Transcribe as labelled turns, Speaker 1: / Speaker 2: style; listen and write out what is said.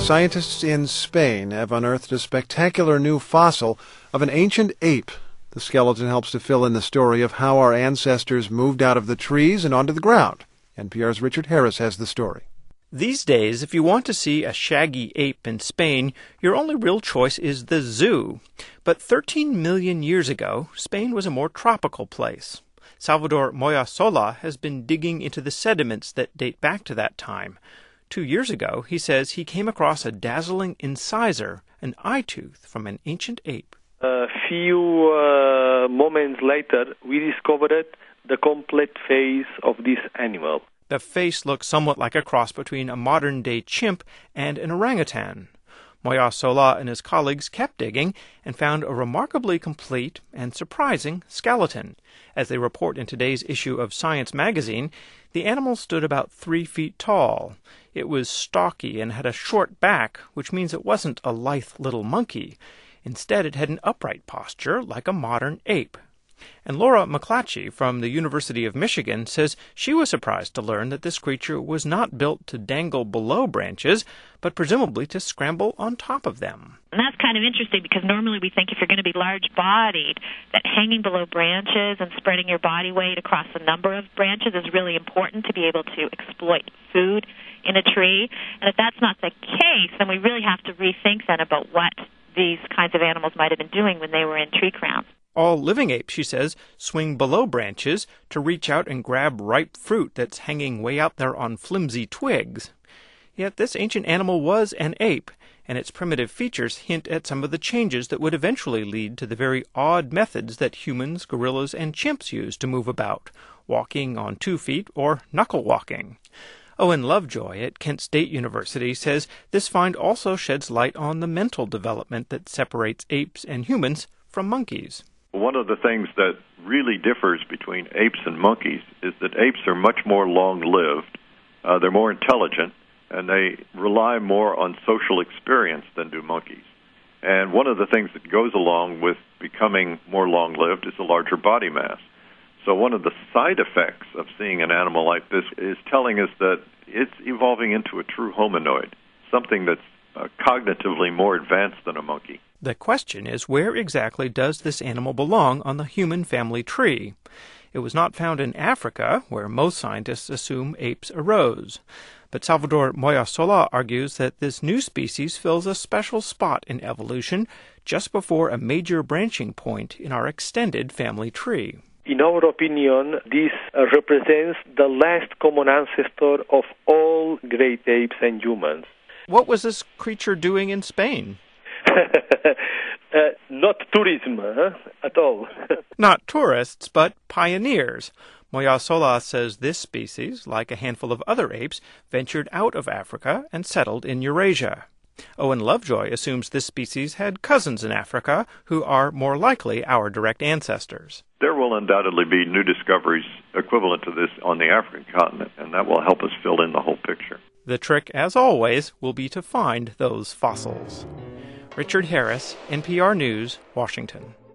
Speaker 1: Scientists in Spain have unearthed a spectacular new fossil of an ancient ape. The skeleton helps to fill in the story of how our ancestors moved out of the trees and onto the ground. NPR's Richard Harris has the story.
Speaker 2: These days, if you want to see a shaggy ape in Spain, your only real choice is the zoo. But 13 million years ago, Spain was a more tropical place. Salvador Moyasola has been digging into the sediments that date back to that time. 2 years ago, he says he came across a dazzling incisor, an eye tooth from an ancient ape.
Speaker 3: A few moments later, we discovered the complete face of this animal.
Speaker 2: The face looked somewhat like a cross between a modern-day chimp and an orangutan. Moyasola and his colleagues kept digging and found a remarkably complete and surprising skeleton. As they report in today's issue of Science magazine, the animal stood about 3 feet tall. It was stocky and had a short back, which means it wasn't a lithe little monkey. Instead, it had an upright posture like a modern ape. And Laura McClatchy from the University of Michigan says she was surprised to learn that this creature was not built to dangle below branches, but presumably to scramble on top of them.
Speaker 4: And that's kind of interesting because normally we think if you're going to be large-bodied, that hanging below branches and spreading your body weight across a number of branches is really important to be able to exploit food in a tree. And if that's not the case, then we really have to rethink then about what these kinds of animals might have been doing when they were in tree crowns.
Speaker 2: All living apes, she says, swing below branches to reach out and grab ripe fruit that's hanging way out there on flimsy twigs. Yet this ancient animal was an ape, and its primitive features hint at some of the changes that would eventually lead to the very odd methods that humans, gorillas, and chimps use to move about, walking on 2 feet or knuckle walking. Owen Lovejoy at Kent State University says this find also sheds light on the mental development that separates apes and humans from monkeys.
Speaker 5: One of the things that really differs between apes and monkeys is that apes are much more long-lived, they're more intelligent, and they rely more on social experience than do monkeys. And one of the things that goes along with becoming more long-lived is a larger body mass. So one of the side effects of seeing an animal like this is telling us that it's evolving into a true hominoid, something that's cognitively more advanced than a monkey.
Speaker 2: The question is, where exactly does this animal belong on the human family tree? It was not found in Africa, where most scientists assume apes arose. But Salvador Moyasola argues that this new species fills a special spot in evolution just before a major branching point in our extended family tree.
Speaker 3: In our opinion, this represents the last common ancestor of all great apes and humans.
Speaker 2: What was this creature doing in Spain?
Speaker 3: Not tourism at all.
Speaker 2: Not tourists, but pioneers. Moyasola says this species, like a handful of other apes, ventured out of Africa and settled in Eurasia. Owen Lovejoy assumes this species had cousins in Africa who are more likely our direct ancestors.
Speaker 5: There will undoubtedly be new discoveries equivalent to this on the African continent, and that will help us fill in the whole picture.
Speaker 2: The trick, as always, will be to find those fossils. Richard Harris, NPR News, Washington.